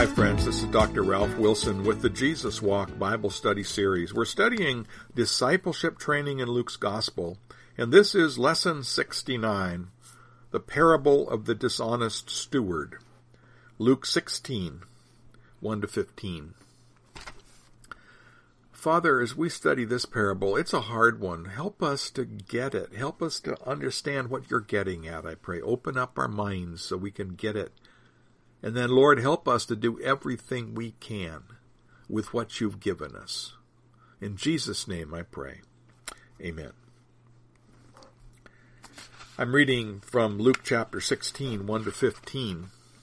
friends. This is Dr. Ralph Wilson with the Jesus Walk Bible Study Series. We're studying discipleship training in Luke's Gospel, and this is Lesson 69, the parable of the dishonest steward. Luke 16, 1-15. Father, as we study this parable, it's a hard one. Help us to get it. Help us to understand what you're getting at, I pray. Open up our minds so we can get it. And then, Lord, help us to do everything we can with what you've given us. In Jesus' name I pray. Amen. I'm reading from Luke chapter 16, 1-15.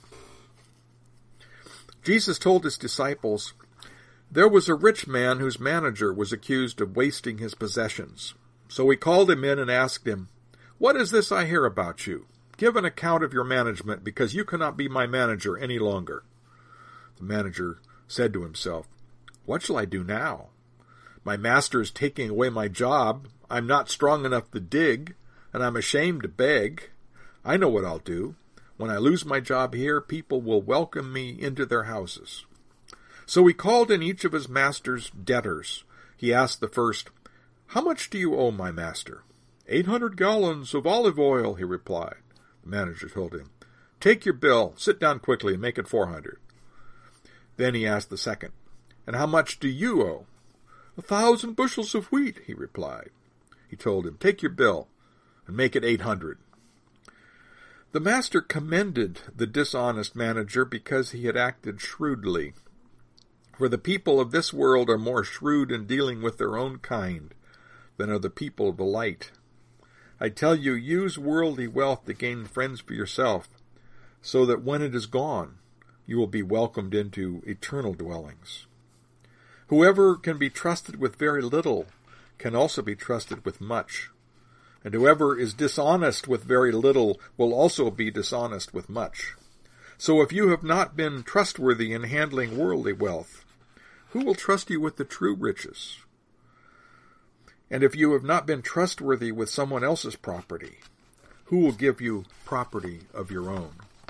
Jesus told his disciples, "There was a rich man whose manager was accused of wasting his possessions. So he called him in and asked him, 'What is this I hear about you? Give an account of your management, because you cannot be my manager any longer.' The manager said to himself, 'What shall I do now? My master is taking away my job. I'm not strong enough to dig, and I'm ashamed to beg. I know what I'll do. When I lose my job here, people will welcome me into their houses.' So he called in each of his master's debtors. He asked the first, 'How much do you owe my master?' 800 gallons of olive oil,' he replied. The manager told him, 'Take your bill, sit down quickly, and make it 400. Then he asked the second, 'And how much do you owe?' 1,000 bushels of wheat,' he replied. He told him, 'Take your bill, and make it 800. The master commended the dishonest manager because he had acted shrewdly. For the people of this world are more shrewd in dealing with their own kind than are the people of the light. I tell you, use worldly wealth to gain friends for yourself, so that when it is gone, you will be welcomed into eternal dwellings. Whoever can be trusted with very little can also be trusted with much, and whoever is dishonest with very little will also be dishonest with much. So if you have not been trustworthy in handling worldly wealth, who will trust you with the true riches? And if you have not been trustworthy with someone else's property, who will give you property of your own?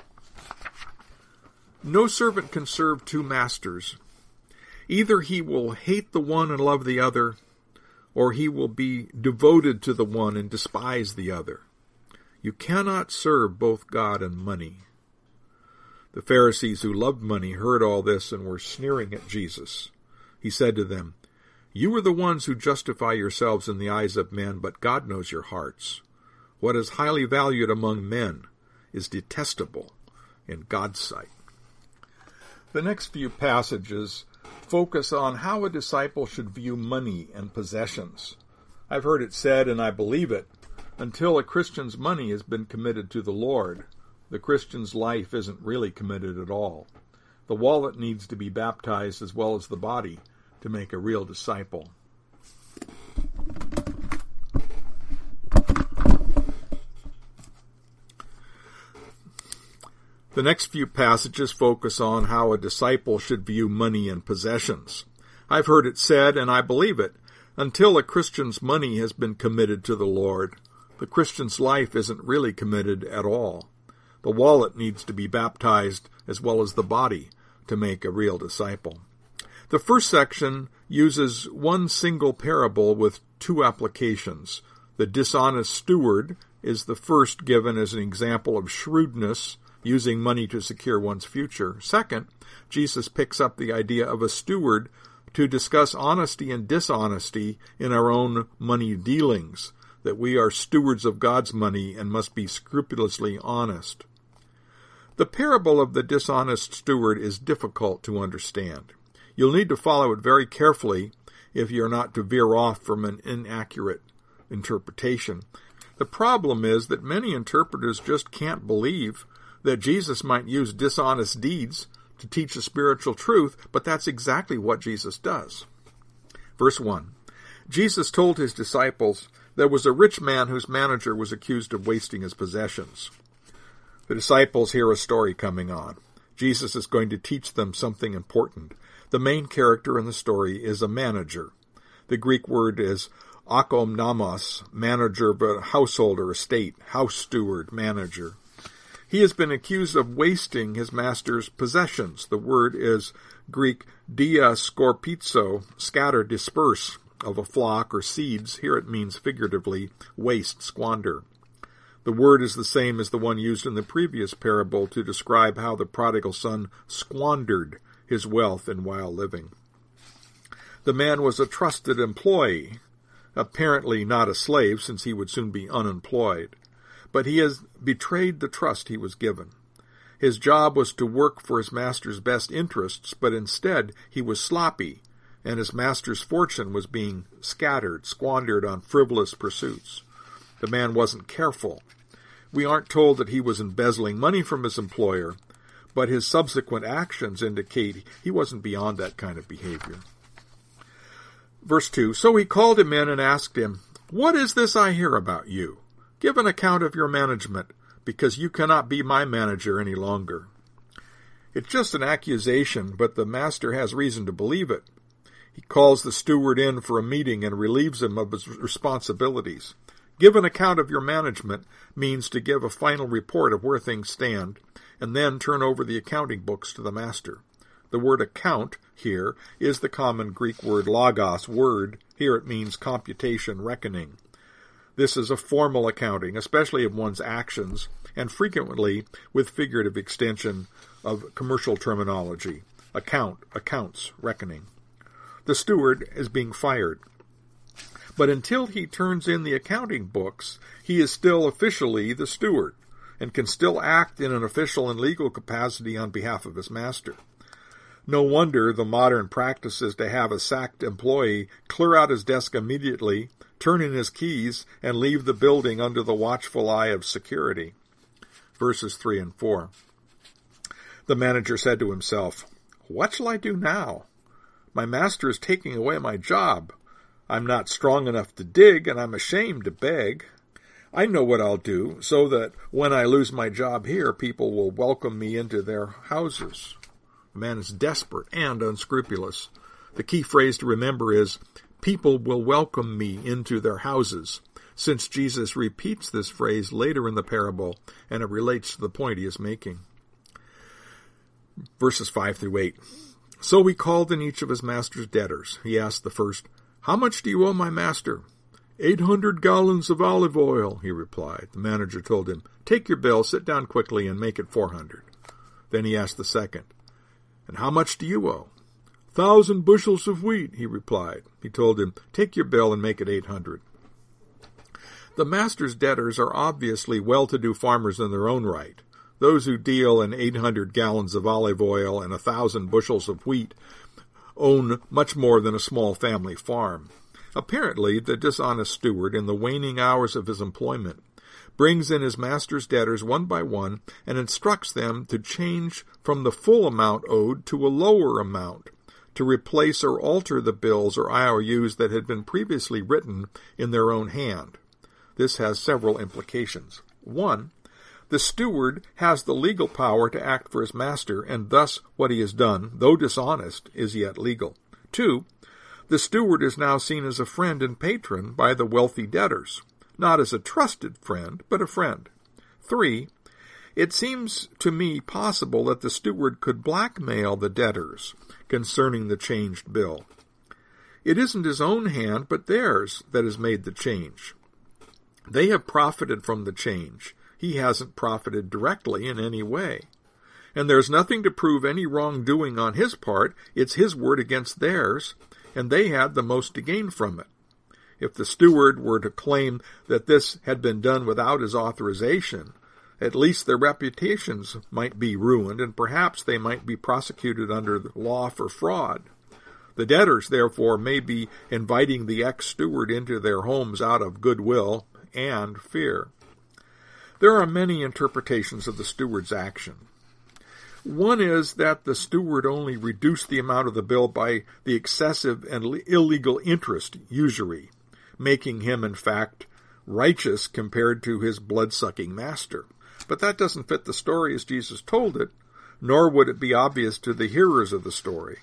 No servant can serve two masters. Either he will hate the one and love the other, or he will be devoted to the one and despise the other. You cannot serve both God and money." The Pharisees who loved money heard all this and were sneering at Jesus. He said to them, "You are the ones who justify yourselves in the eyes of men, but God knows your hearts. What is highly valued among men is detestable in God's sight." The next few passages focus on how a disciple should view money and possessions. I've heard it said, and I believe it, until a Christian's money has been committed to the Lord, the Christian's life isn't really committed at all. The wallet needs to be baptized as well as the body to make a real disciple. The next few passages focus on how a disciple should view money and possessions. I've heard it said, and I believe it, until a Christian's money has been committed to the Lord, the Christian's life isn't really committed at all. The wallet needs to be baptized as well as the body to make a real disciple. The first section uses one single parable with two applications. The dishonest steward is the first given as an example of shrewdness, using money to secure one's future. Second, Jesus picks up the idea of a steward to discuss honesty and dishonesty in our own money dealings, that we are stewards of God's money and must be scrupulously honest. The parable of the dishonest steward is difficult to understand. You'll need to follow it very carefully if you're not to veer off from an inaccurate interpretation. The problem is that many interpreters just can't believe that Jesus might use dishonest deeds to teach a spiritual truth, but that's exactly what Jesus does. Verse 1. Jesus told his disciples, "There was a rich man whose manager was accused of wasting his possessions." The disciples hear a story coming on. Jesus is going to teach them something important. The main character in the story is a manager. The Greek word is akomnamos, manager of a household or estate, house steward, manager. He has been accused of wasting his master's possessions. The word is Greek diascorpizo, scatter, disperse, of a flock or seeds. Here it means figuratively waste, squander. The word is the same as the one used in the previous parable to describe how the prodigal son squandered his wealth in wild living. The man was a trusted employee, apparently not a slave since he would soon be unemployed, but he has betrayed the trust he was given. His job was to work for his master's best interests, but instead he was sloppy, and his master's fortune was being squandered on frivolous pursuits. The man wasn't careful. We aren't told that he was embezzling money from his employer, but his subsequent actions indicate he wasn't beyond that kind of behavior. Verse 2, So he called him in and asked him, What is this I hear about you? Give an account of your management, because you cannot be my manager any longer. It's just an accusation, but the master has reason to believe it. He calls the steward in for a meeting and relieves him of his responsibilities. Give an account of your management means to give a final report of where things stand, and then turn over the accounting books to the master. The word account here is the common Greek word logos word. Here it means computation, reckoning. This is a formal accounting, especially of one's actions, and frequently with figurative extension of commercial terminology. Account, accounts, reckoning. The steward is being fired. But until he turns in the accounting books, he is still officially the steward and can still act in an official and legal capacity on behalf of his master. No wonder the modern practice is to have a sacked employee clear out his desk immediately, turn in his keys, and leave the building under the watchful eye of security. Verses 3 and 4. The manager said to himself, What shall I do now? My master is taking away my job. I'm not strong enough to dig, and I'm ashamed to beg. I know what I'll do, so that when I lose my job here, people will welcome me into their houses. The man is desperate and unscrupulous. The key phrase to remember is, people will welcome me into their houses, since Jesus repeats this phrase later in the parable, and it relates to the point he is making. Verses 5 through 8. So he called in each of his master's debtors. He asked the first, How much do you owe my master? 800 gallons of olive oil, he replied. The manager told him, Take your bill, sit down quickly, and make it 400. Then he asked the second, And how much do you owe? 1,000 bushels of wheat, he replied. He told him, Take your bill and make it 800. The master's debtors are obviously well-to-do farmers in their own right. Those who deal in 800 gallons of olive oil and 1,000 bushels of wheat own much more than a small family farm. Apparently, the dishonest steward, in the waning hours of his employment, brings in his master's debtors one by one and instructs them to change from the full amount owed to a lower amount, to replace or alter the bills or IOUs that had been previously written in their own hand. This has several implications. 1. The steward has the legal power to act for his master, and thus what he has done, though dishonest, is yet legal. 2. The steward is now seen as a friend and patron by the wealthy debtors, not as a trusted friend, but a friend. 3. It seems to me possible that the steward could blackmail the debtors concerning the changed bill. It isn't his own hand, but theirs, that has made the change. They have profited from the change. He hasn't profited directly in any way. And there's nothing to prove any wrongdoing on his part. It's his word against theirs, and they had the most to gain from it. If the steward were to claim that this had been done without his authorization, at least their reputations might be ruined, and perhaps they might be prosecuted under the law for fraud. The debtors, therefore, may be inviting the ex-steward into their homes out of goodwill and fear. There are many interpretations of the steward's action. One is that the steward only reduced the amount of the bill by the excessive and illegal interest, usury, making him, in fact, righteous compared to his blood-sucking master. But that doesn't fit the story as Jesus told it, nor would it be obvious to the hearers of the story.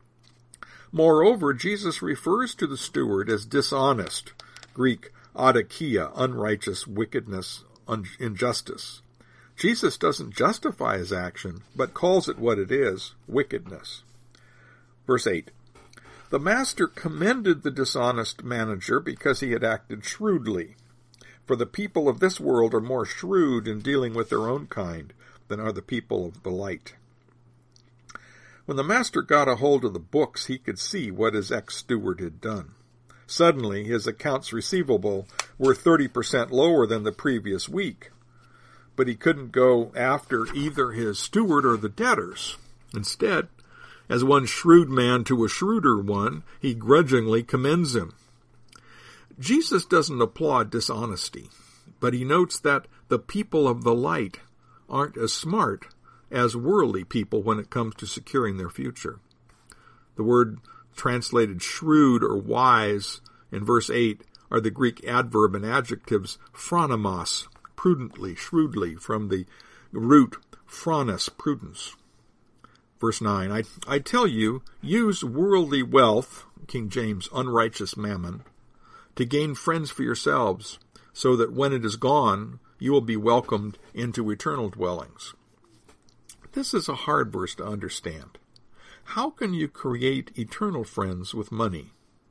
Moreover, Jesus refers to the steward as dishonest, Greek adakia, unrighteous, wickedness, injustice. Jesus doesn't justify his action, but calls it what it is, wickedness. Verse 8. The master commended the dishonest manager because he had acted shrewdly. For the people of this world are more shrewd in dealing with their own kind than are the people of the light. When the master got a hold of the books, he could see what his ex-steward had done. Suddenly, his accounts receivable were 30% lower than the previous week. But he couldn't go after either his steward or the debtors. Instead, as one shrewd man to a shrewder one, he grudgingly commends him. Jesus doesn't applaud dishonesty, but he notes that the people of the light aren't as smart as worldly people when it comes to securing their future. The word translated shrewd or wise in verse 8 are the Greek adverb and adjectives phronimos, prudently, shrewdly, from the root phronis, prudence. Verse 9, I tell you, use worldly wealth, King James, unrighteous mammon, to gain friends for yourselves, so that when it is gone, you will be welcomed into eternal dwellings. This is a hard verse to understand. How can you create eternal friends with money?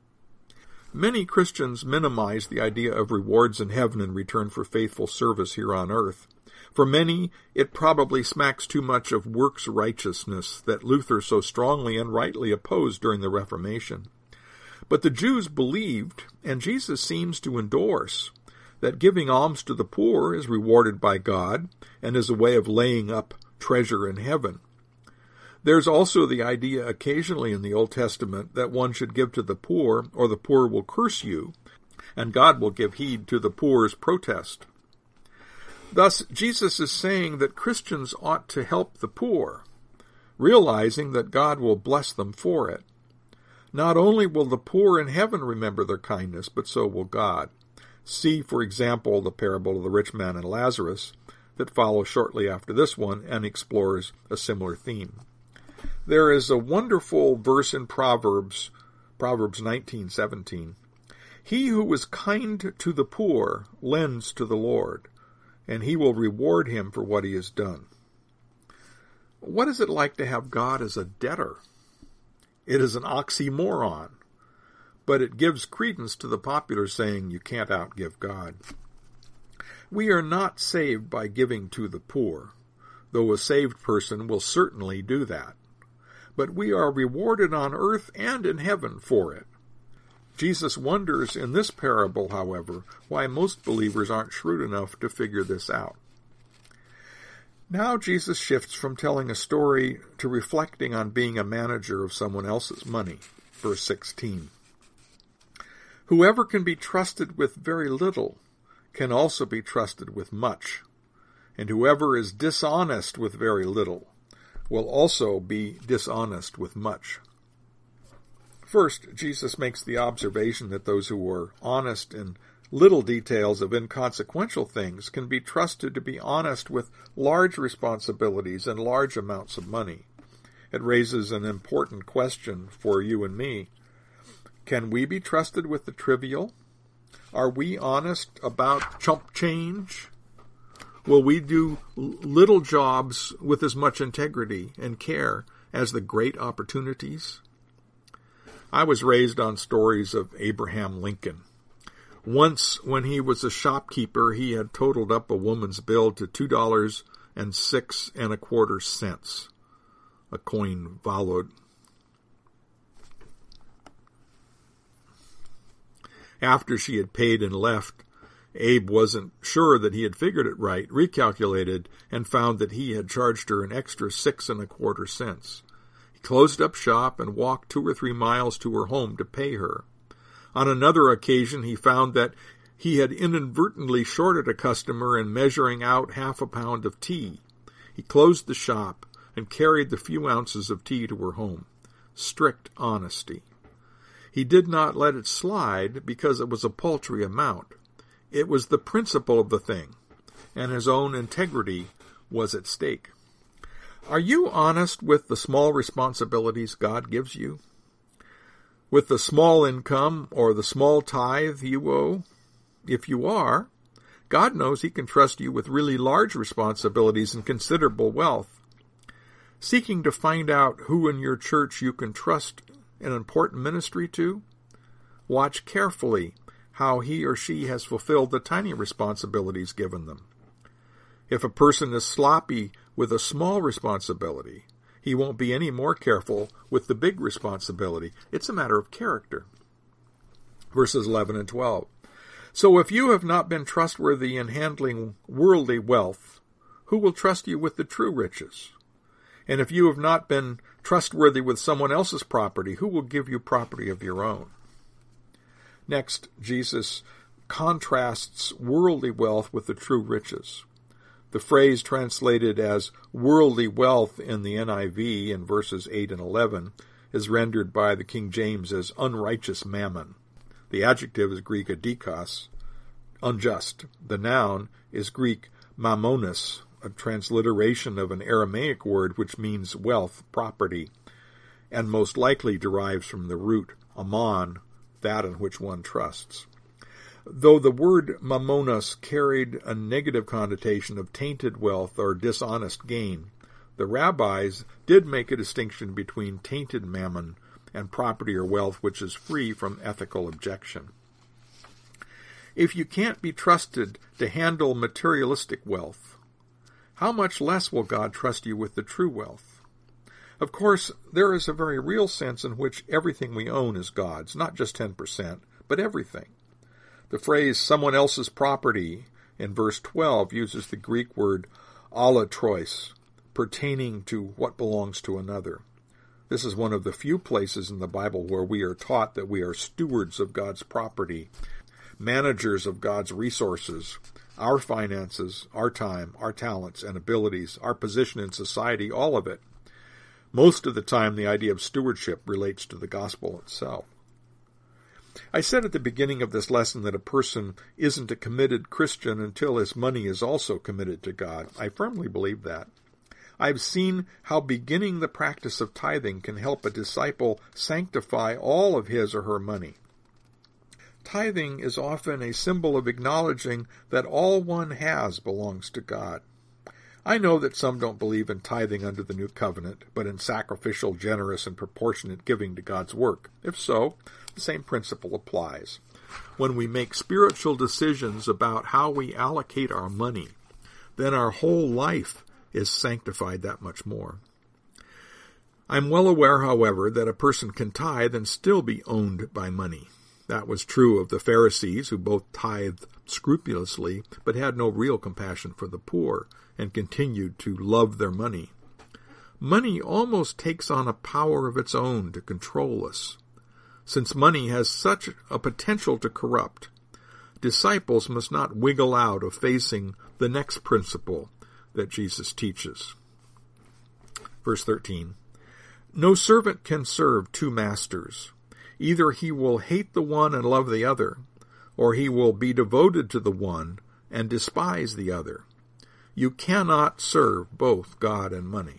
Many Christians minimize the idea of rewards in heaven in return for faithful service here on earth. For many, it probably smacks too much of works righteousness that Luther so strongly and rightly opposed during the Reformation. But the Jews believed, and Jesus seems to endorse, that giving alms to the poor is rewarded by God and is a way of laying up treasure in heaven. There's also the idea occasionally in the Old Testament that one should give to the poor, or the poor will curse you, and God will give heed to the poor's protest. Thus, Jesus is saying that Christians ought to help the poor, realizing that God will bless them for it. Not only will the poor in heaven remember their kindness, but so will God. See, for example, the parable of the rich man and Lazarus that follows shortly after this one and explores a similar theme. There is a wonderful verse in Proverbs 19:17. He who is kind to the poor lends to the Lord, and he will reward him for what he has done. What is it like to have God as a debtor? It is an oxymoron, but it gives credence to the popular saying, you can't outgive God. We are not saved by giving to the poor, though a saved person will certainly do that. But we are rewarded on earth and in heaven for it. Jesus wonders in this parable, however, why most believers aren't shrewd enough to figure this out. Now Jesus shifts from telling a story to reflecting on being a manager of someone else's money. Verse 16. Whoever can be trusted with very little can also be trusted with much, and whoever is dishonest with very little will also be dishonest with much. First, Jesus makes the observation that those who are honest in little details of inconsequential things can be trusted to be honest with large responsibilities and large amounts of money. It raises an important question for you and me. Can we be trusted with the trivial? Are we honest about chump change? Will we do little jobs with as much integrity and care as the great opportunities? I was raised on stories of Abraham Lincoln. Once, when he was a shopkeeper, he had totaled up a woman's bill to $2.0625. A coin followed. After she had paid and left, Abe wasn't sure that he had figured it right, recalculated, and found that he had charged her an extra 6.25 cents. He closed up shop and walked 2 or 3 miles to her home to pay her. On another occasion, he found that he had inadvertently shorted a customer in measuring out 1/2 pound of tea. He closed the shop and carried the few ounces of tea to her home. Strict honesty. He did not let it slide because it was a paltry amount. It was the principle of the thing, and his own integrity was at stake. Are you honest with the small responsibilities God gives you? With the small income or the small tithe you owe? If you are, God knows he can trust you with really large responsibilities and considerable wealth. Seeking to find out who in your church you can trust an important ministry to? Watch carefully how he or she has fulfilled the tiny responsibilities given them. If a person is sloppy with a small responsibility, he won't be any more careful with the big responsibility. It's a matter of character. Verses 11 and 12. So if you have not been trustworthy in handling worldly wealth, who will trust you with the true riches? And if you have not been trustworthy with someone else's property, who will give you property of your own? Next, Jesus contrasts worldly wealth with the true riches. The phrase translated as worldly wealth in the NIV in verses 8 and 11 is rendered by the King James as unrighteous mammon. The adjective is Greek adikos, unjust. The noun is Greek mammonos, a transliteration of an Aramaic word which means wealth, property, and most likely derives from the root ammon, that in which one trusts. Though the word mammonos carried a negative connotation of tainted wealth or dishonest gain, the rabbis did make a distinction between tainted mammon and property or wealth which is free from ethical objection. If you can't be trusted to handle materialistic wealth, how much less will God trust you with the true wealth? Of course, there is a very real sense in which everything we own is God's, not just 10%, but everything. The phrase someone else's property in verse 12 uses the Greek word alatrois, pertaining to what belongs to another. This is one of the few places in the Bible where we are taught that we are stewards of God's property, managers of God's resources, our finances, our time, our talents and abilities, our position in society, all of it. Most of the time, the idea of stewardship relates to the gospel itself. I said at the beginning of this lesson that a person isn't a committed Christian until his money is also committed to God. I firmly believe that. I've seen how beginning the practice of tithing can help a disciple sanctify all of his or her money. Tithing is often a symbol of acknowledging that all one has belongs to God. I know that some don't believe in tithing under the new covenant, but in sacrificial, generous, and proportionate giving to God's work. If so, the same principle applies. When we make spiritual decisions about how we allocate our money, then our whole life is sanctified that much more. I'm well aware, however, that a person can tithe and still be owned by money. That was true of the Pharisees, who both tithed scrupulously, but had no real compassion for the poor, and continued to love their money. Money almost takes on a power of its own to control us. Since money has such a potential to corrupt, disciples must not wiggle out of facing the next principle that Jesus teaches. Verse 13, no servant can serve two masters. Either he will hate the one and love the other, or he will be devoted to the one and despise the other. You cannot serve both God and money.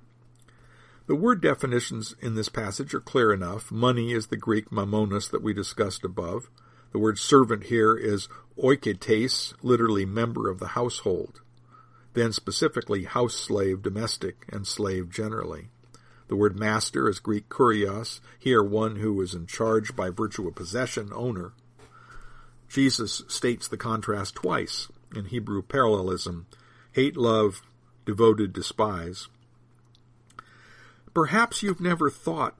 The word definitions in this passage are clear enough. Money is the Greek mammonos that we discussed above. The word servant here is oiketes, literally member of the household. Then specifically house slave, domestic, and slave generally. The word master is Greek kurios, here one who is in charge by virtue of possession, owner. Jesus states the contrast twice in Hebrew parallelism: hate, love, devoted, despise. Perhaps you've never thought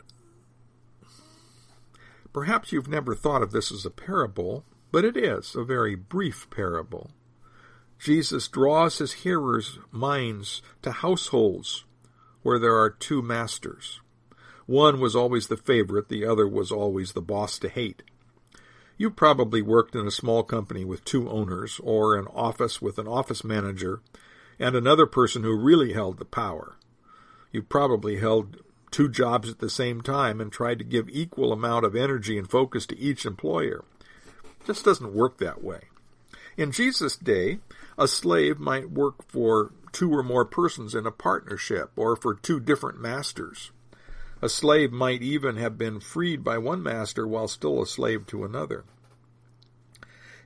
of this as a parable, but it is a very brief parable. Jesus draws his hearers' minds to households where there are two masters. One was always the favorite, the other was always the boss to hate. You probably worked in a small company with two owners, or an office with an office manager and another person who really held the power. You probably held two jobs at the same time and tried to give equal amount of energy and focus to each employer. It just doesn't work that way. In Jesus' day, a slave might work for two or more persons in a partnership, or for two different masters. A slave might even have been freed by one master while still a slave to another.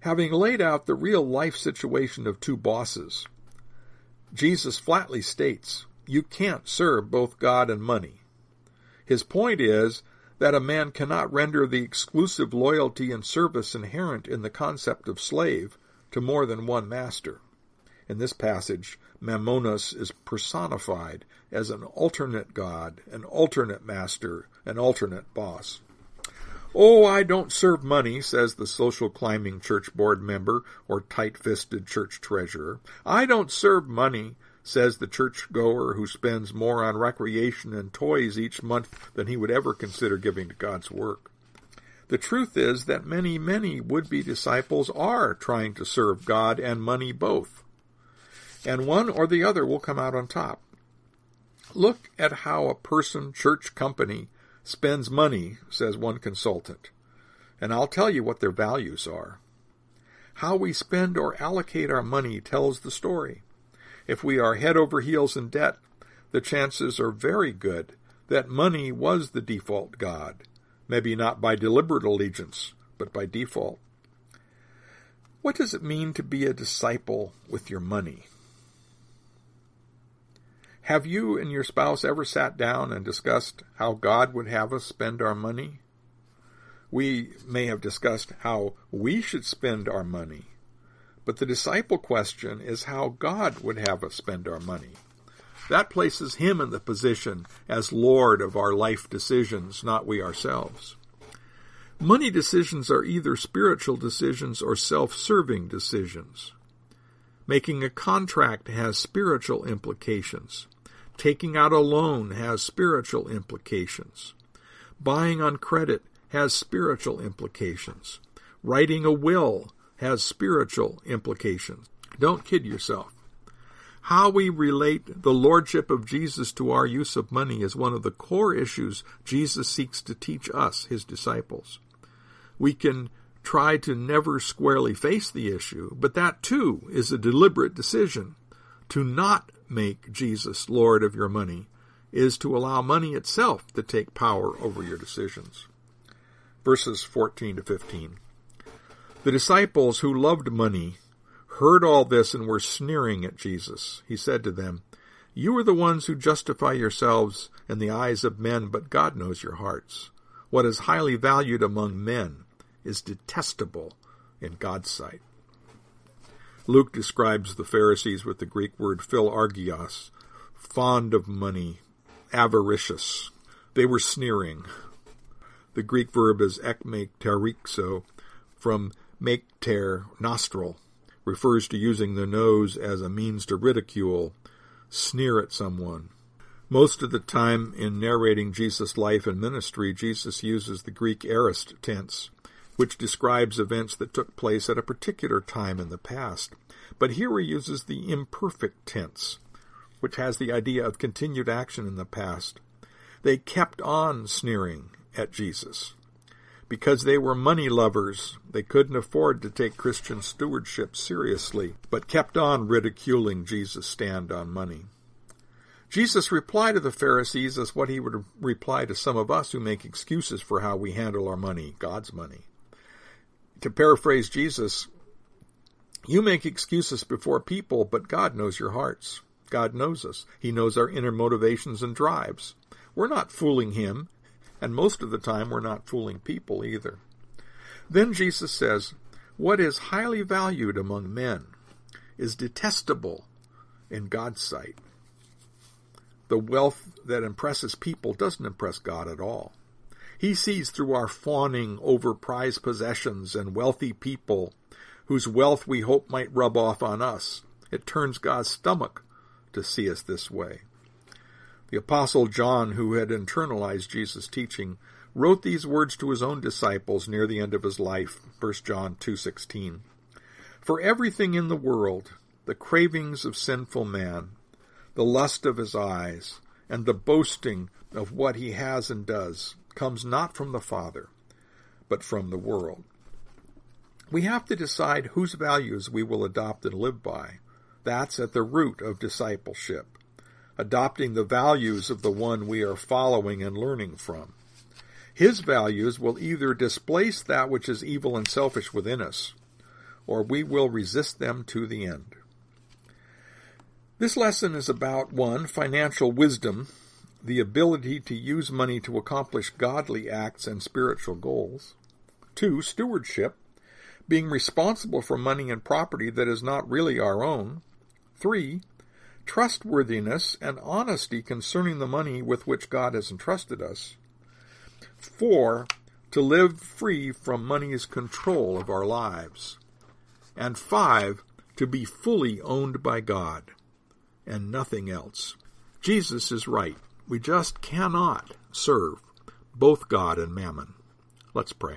Having laid out the real life situation of two bosses, Jesus flatly states, you can't serve both God and money. His point is that a man cannot render the exclusive loyalty and service inherent in the concept of slave to more than one master. In this passage, Mammonas is personified as an alternate god, an alternate master, an alternate boss. Oh, I don't serve money, says the social climbing church board member or tight-fisted church treasurer. I don't serve money, says the church-goer who spends more on recreation and toys each month than he would ever consider giving to God's work. The truth is that many, many would-be disciples are trying to serve God and money both, and one or the other will come out on top. Look at how a person, church, company spends money, says one consultant, and I'll tell you what their values are. How we spend or allocate our money tells the story. If we are head over heels in debt, the chances are very good that money was the default god, maybe not by deliberate allegiance, but by default. What does it mean to be a disciple with your money? Have you and your spouse ever sat down and discussed how God would have us spend our money? We may have discussed how we should spend our money, but the disciple question is how God would have us spend our money. That places him in the position as Lord of our life decisions, not we ourselves. Money decisions are either spiritual decisions or self-serving decisions. Making a contract has spiritual implications. Taking out a loan has spiritual implications. Buying on credit has spiritual implications. Writing a will has spiritual implications. Don't kid yourself. How we relate the lordship of Jesus to our use of money is one of the core issues Jesus seeks to teach us, his disciples. We can try to never squarely face the issue, but that too is a deliberate decision. To not make Jesus Lord of your money is to allow money itself to take power over your decisions. Verses 14 to 15. The disciples who loved money heard all this and were sneering at Jesus. He said to them, "You are the ones who justify yourselves in the eyes of men, but God knows your hearts. What is highly valued among men is detestable in God's sight." Luke describes the Pharisees with the Greek word philargios, fond of money, avaricious. They were sneering. The Greek verb is ekmeterixo, from mekter, nostril, refers to using the nose as a means to ridicule, sneer at someone. Most of the time in narrating Jesus' life and ministry, Jesus uses the Greek aorist tense, which describes events that took place at a particular time in the past. But here he uses the imperfect tense, which has the idea of continued action in the past. They kept on sneering at Jesus. Because they were money lovers, they couldn't afford to take Christian stewardship seriously, but kept on ridiculing Jesus' stand on money. Jesus' reply to the Pharisees is what he would reply to some of us who make excuses for how we handle our money, God's money. To paraphrase Jesus, you make excuses before people, but God knows your hearts. God knows us. He knows our inner motivations and drives. We're not fooling him, and most of the time we're not fooling people either. Then Jesus says, what is highly valued among men is detestable in God's sight. The wealth that impresses people doesn't impress God at all. He sees through our fawning over prized possessions and wealthy people whose wealth we hope might rub off on us. It turns God's stomach to see us this way. The Apostle John, who had internalized Jesus' teaching, wrote these words to his own disciples near the end of his life, 1 John 2:16. For everything in the world, the cravings of sinful man, the lust of his eyes, and the boasting of what he has and does, comes not from the Father, but from the world. We have to decide whose values we will adopt and live by. That's at the root of discipleship, adopting the values of the one we are following and learning from. His values will either displace that which is evil and selfish within us, or we will resist them to the end. This lesson is about 1, financial wisdom, the ability to use money to accomplish godly acts and spiritual goals. 2, stewardship, being responsible for money and property that is not really our own. 3, trustworthiness and honesty concerning the money with which God has entrusted us. 4, to live free from money's control of our lives. And 5, to be fully owned by God and nothing else. Jesus is right. We just cannot serve both God and mammon. Let's pray.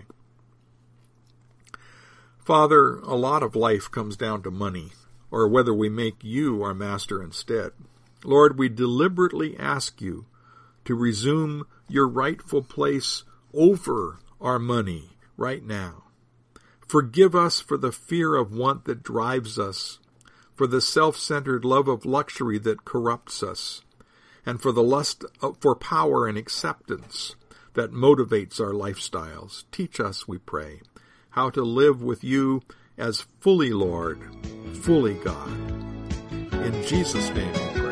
Father, a lot of life comes down to money, or whether we make you our master instead. Lord, we deliberately ask you to resume your rightful place over our money right now. Forgive us for the fear of want that drives us, for the self-centered love of luxury that corrupts us, and for the lust for power and acceptance that motivates our lifestyles. Teach us, we pray, how to live with you as fully Lord, fully God. In Jesus' name.